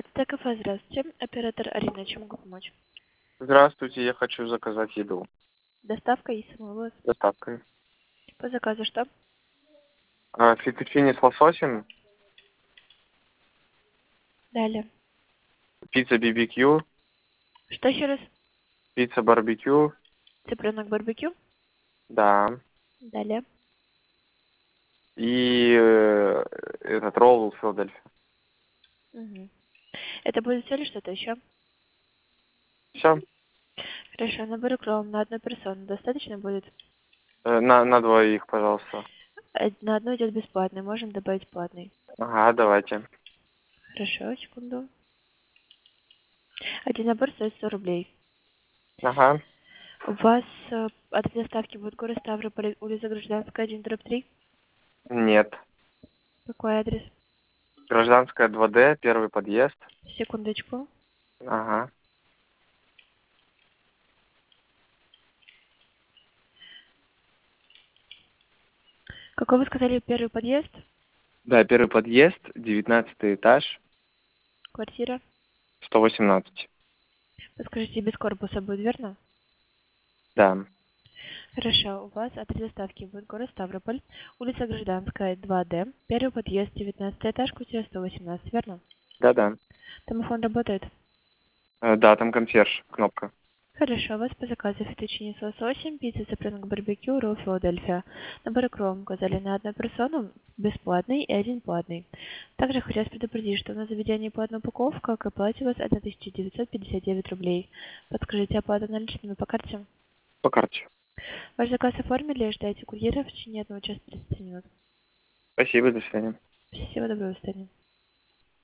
ТКФ, здравствуйте. Оператор Арина, чем могу помочь? Здравствуйте, я хочу заказать еду. Доставка и самовывоз. С доставкой. По заказу что? Фетучини с лососем, Далее. пицца BBQ, Что еще раз? пицца барбекю, Цыпленок барбекю. да. Далее. И этот ролл Филадельфия. Угу. Это будет все или что-то еще? Все. Хорошо, набор кром на одну персону достаточно будет? На двоих, пожалуйста. На одну идет бесплатный, можем добавить платный. Ага, давайте. Хорошо, секунду. Один набор стоит 100 рублей. Ага. У вас адрес доставки будет город Ставрополь, улица Гражданская, 1/3. Нет. Какой адрес? Гражданская 2D, первый подъезд. Секундочку. Ага. Какой вы сказали первый подъезд? Да, первый подъезд, 19 этаж, Квартира? 118. Подскажите, без корпуса будет, верно? Да. Хорошо, у вас адрес доставки будет город Ставрополь, улица Гражданская, 2D, первый подъезд, 19 этаж, квартира 118, верно? Да-да. Домофон работает? Да, там консьерж, кнопка. Хорошо, у вас по заказу фетучини с лососем, пицца цыпленок барбекю, ролл Филадельфия. Набор кром указали на одну персону, бесплатный и один платный. Также хотелось предупредить, что на заведении платная упаковка, к оплате у вас 1959 рублей. Подскажите, оплата наличными по карте? По карте. Ваш заказ оформили, ждайте курьера в течение 1 часа 30 минут. Спасибо, до свидания. Всего доброго, до свидания.